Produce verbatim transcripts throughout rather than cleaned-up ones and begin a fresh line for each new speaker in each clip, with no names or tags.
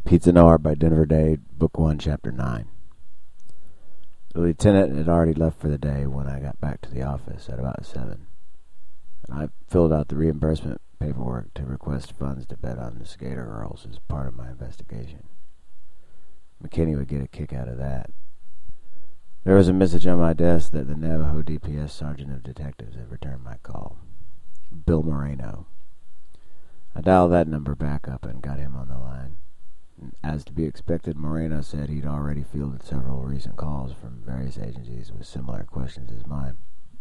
Pizza Noir by Denver Day, Book one, Chapter nine. The lieutenant had already left for the day when I got back to the office at about seven. And I filled out the reimbursement paperwork to request funds to bet on the Skater girls as part of my investigation. McKinney would get a kick out of that. There was a message on my desk that the Navajo D P S Sergeant of Detectives had returned my call. Bill Moreno. I dialed that number back up and got him on the line. As to be expected, Moreno said he'd already fielded several recent calls from various agencies with similar questions as mine.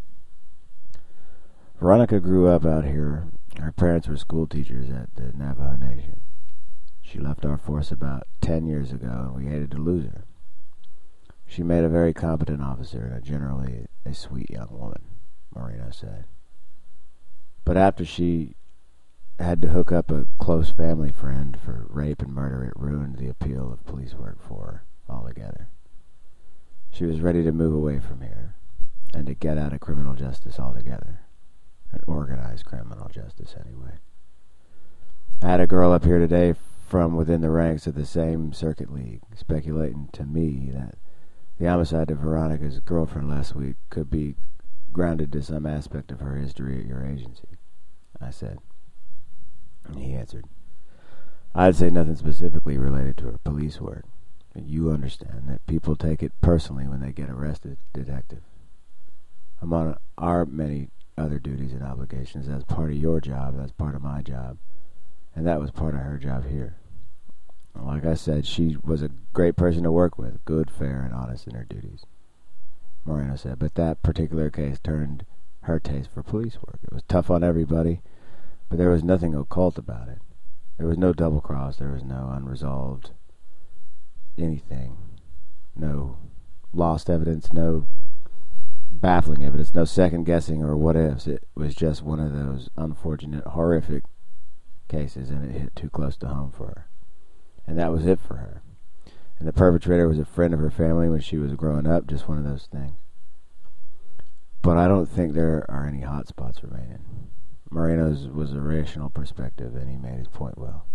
Veronica grew up out here. Her parents were school teachers at the Navajo Nation. She left our force about ten years ago, and we hated to lose her. She made a very competent officer and a generally a sweet young woman, Moreno said. But after she had to hook up a close family friend for rape and murder, it ruined the appeal of police work for her altogether. She was ready to move away from here and to get out of criminal justice altogether. An organized criminal justice, anyway. I had a girl up here today from within the ranks of the same circuit league speculating to me that the homicide of Veronica's girlfriend last week could be grounded to some aspect of her history at your agency. I said. And he answered, I'd say nothing specifically related to her police work. But you understand that people take it personally when they get arrested, detective. Among our many other duties and obligations, that's part of your job, that's part of my job, and that was part of her job here. Like I said, she was a great person to work with, good, fair, and honest in her duties. Moreno said, but that particular case turned her taste for police work. It was tough on everybody, but there was nothing occult about it. There was no double-cross, there was no unresolved anything, no lost evidence, no baffling evidence, no second-guessing or what-ifs. It was just one of those unfortunate, horrific cases, and it hit too close to home for her. And that was it for her. And the perpetrator was a friend of her family when she was growing up, just one of those things. But I don't think there are any hot spots remaining. Moreno's was a rational perspective, and he made his point well.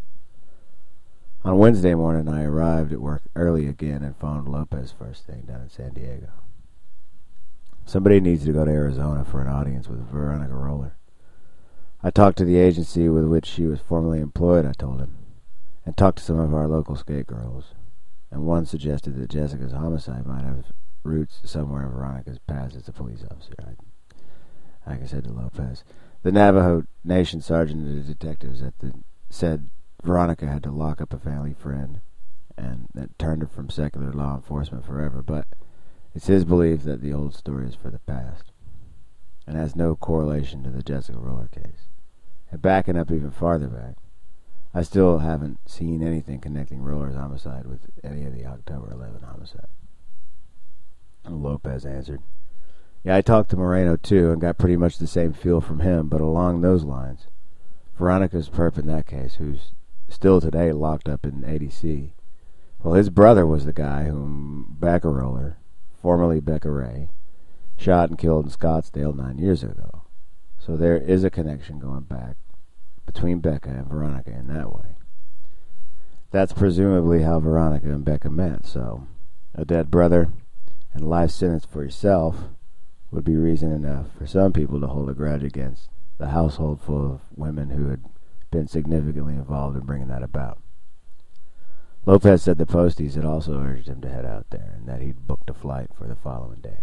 On Wednesday morning, I arrived at work early again and phoned Lopez first thing down in San Diego. Somebody needs to go to Arizona for an audience with Veronica Roller. I talked to the agency with which she was formerly employed, I told him, and talked to some of our local skate girls, and one suggested that Jessica's homicide might have roots somewhere in Veronica's past as a police officer. I, like I said to Lopez, the Navajo Nation sergeant of the detectives at the said Veronica had to lock up a family friend, and that turned her from secular law enforcement forever, but it's his belief that the old story is for the past, and has no correlation to the Jessica Roller case. And backing up even farther back, I still haven't seen anything connecting Roller's homicide with any of the October eleventh homicide. And Lopez answered, yeah, I talked to Moreno too and got pretty much the same feel from him, but along those lines, Veronica's perp in that case, who's still today locked up in A D C, well, his brother was the guy whom Becca Roller, formerly Becca Ray, shot and killed in Scottsdale nine years ago. So there is a connection going back between Becca and Veronica in that way. That's presumably how Veronica and Becca met, so a dead brother and a life sentence for yourself would be reason enough for some people to hold a grudge against the household full of women who had been significantly involved in bringing that about. Lopez said the posties had also urged him to head out there and that he'd booked a flight for the following day.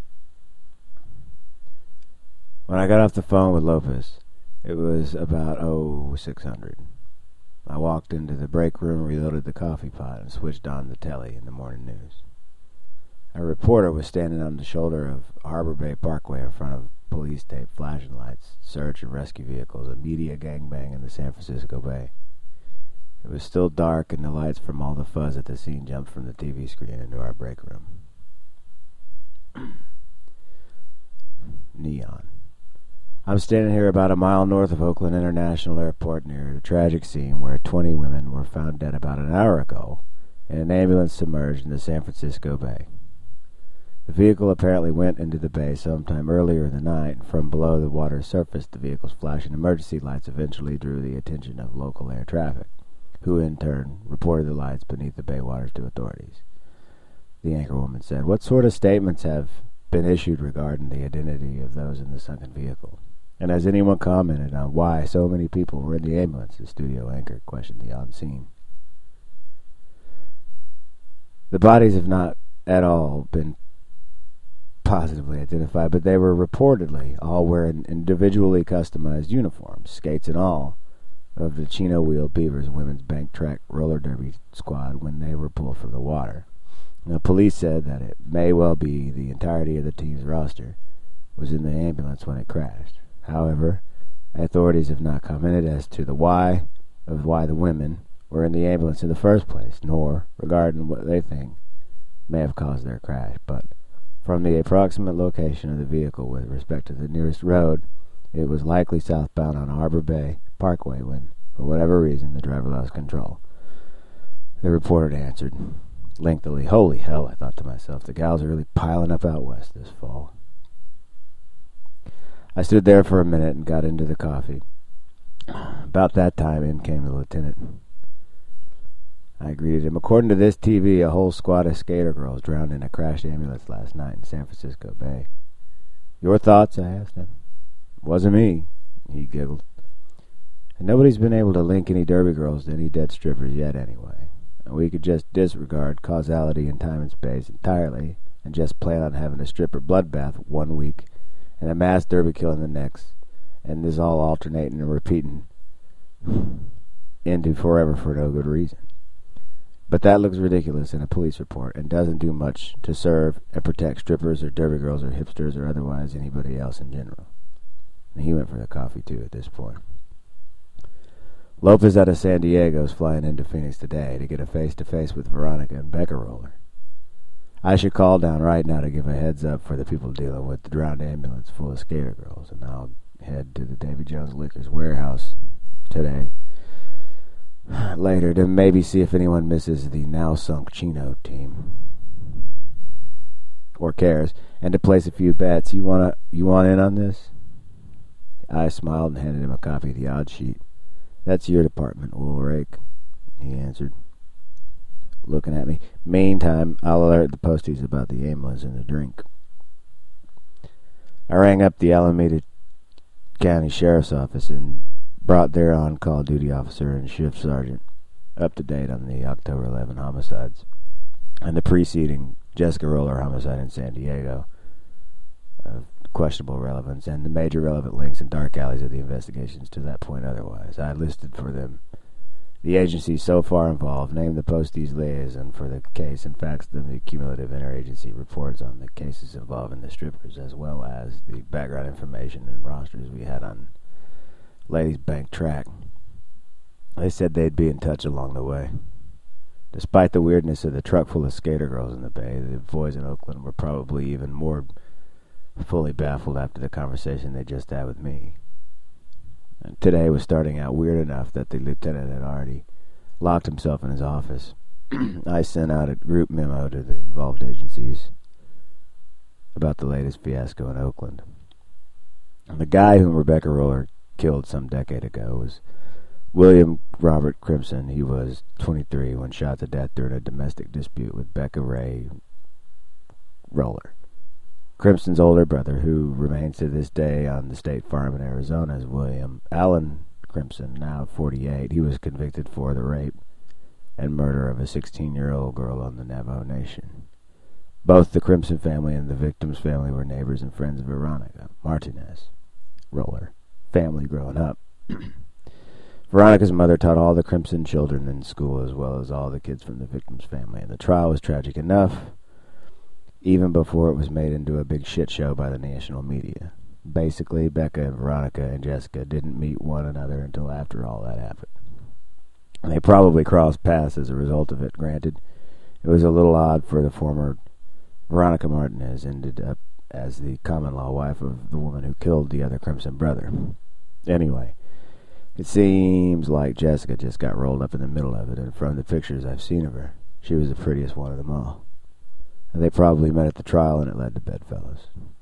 When I got off the phone with Lopez, it was about oh six hundred. I walked into the break room, reloaded the coffee pot, and switched on the telly in the morning news. A reporter was standing on the shoulder of Harbor Bay Parkway in front of police tape, flashing lights, search and rescue vehicles, a media gangbang in the San Francisco Bay. It was still dark, and the lights from all the fuzz at the scene jumped from the T V screen into our break room. Neon. I'm standing here about a mile north of Oakland International Airport near the tragic scene where twenty women were found dead about an hour ago in an ambulance submerged in the San Francisco Bay. The vehicle apparently went into the bay sometime earlier in the night, and from below the water's surface, the vehicle's flashing emergency lights eventually drew the attention of local air traffic, who in turn reported the lights beneath the baywaters to authorities. The anchorwoman said, "What sort of statements have been issued regarding the identity of those in the sunken vehicle? And has anyone commented on why so many people were in the ambulance?" The studio anchor questioned the on-scene. The bodies have not at all been positively identified, but they were reportedly all wearing individually customized uniforms, skates and all, of the Chino Wheel Beavers women's bank track roller derby squad when they were pulled from the water. Now, police said that it may well be the entirety of the team's roster was in the ambulance when it crashed. However, authorities have not commented as to the why of why the women were in the ambulance in the first place, nor regarding what they think may have caused their crash. But from the approximate location of the vehicle with respect to the nearest road, it was likely southbound on Harbor Bay Parkway when, for whatever reason, the driver lost control. The reporter answered lengthily, "Holy hell," I thought to myself, "the gals are really piling up out west this fall." I stood there for a minute and got into the coffee. About that time, in came the lieutenant. I greeted him. "According to this T V, a whole squad of skater girls drowned in a crashed ambulance last night in San Francisco Bay. Your thoughts?" I asked him. "Wasn't me," he giggled. "And nobody's been able to link any derby girls to any dead strippers yet anyway. And we could just disregard causality in time and space entirely and just plan on having a stripper bloodbath one week and a mass derby killing the next, and this all alternating and repeating into forever for no good reason. But that looks ridiculous in a police report and doesn't do much to serve and protect strippers or derby girls or hipsters or otherwise anybody else in general." And he went for the coffee too at this point. Lopez out of San Diego is flying into Phoenix today to get a face-to-face with Veronica and Becca Roller. I should call down right now to give a heads up for the people dealing with the drowned ambulance full of skater girls, and I'll head to the Davy Jones Liquors warehouse today later to maybe see if anyone misses the now-sunk Chino team or cares, and to place a few bets. You wanna you want in on this?" I smiled and handed him a copy of the odds sheet. "That's your department, Woolrake," he answered, looking at me. "Meantime, I'll alert the posties about the ambulance and the drink." I rang up the Alameda County Sheriff's Office and brought their on-call duty officer and shift sergeant up to date on the October eleventh homicides and the preceding Jessica Roller homicide in San Diego of questionable relevance, and the major relevant links and dark alleys of the investigations to that point otherwise. I listed for them the agencies so far involved, named the posties liaison for the case, and faxed them the cumulative interagency reports on the cases involving the strippers, as well as the background information and rosters we had on Ladies Bank track. They said they'd be in touch along the way. Despite the weirdness of the truck full of skater girls in the bay, the boys in Oakland were probably even more fully baffled after the conversation they just had with me. And today was starting out weird enough that the lieutenant had already locked himself in his office. I sent out a group memo to the involved agencies about the latest fiasco in Oakland. And the guy whom Rebecca Roller killed some decade ago was William Robert Crimson. He was twenty-three when shot to death during a domestic dispute with Becca Ray Roller. Crimson's older brother, who remains to this day on the state farm in Arizona, is William Allen Crimson, now forty-eight. He was convicted for the rape and murder of a sixteen-year-old girl on the Navajo Nation. Both the Crimson family and the victim's family were neighbors and friends of Veronica Martinez Roller family growing up. Veronica's mother taught all the Crimson children in school, as well as all the kids from the victim's family, and the trial was tragic enough even before it was made into a big shit show by the national media. Basically, Becca and Veronica and Jessica didn't meet one another until after all that happened. And they probably crossed paths as a result of it. Granted, it was a little odd for the former Veronica Martinez ended up as the common-law wife of the woman who killed the other Crimson brother. Anyway, it seems like Jessica just got rolled up in the middle of it, and from the pictures I've seen of her, she was the prettiest one of them all. And they probably met at the trial, and it led to bedfellows.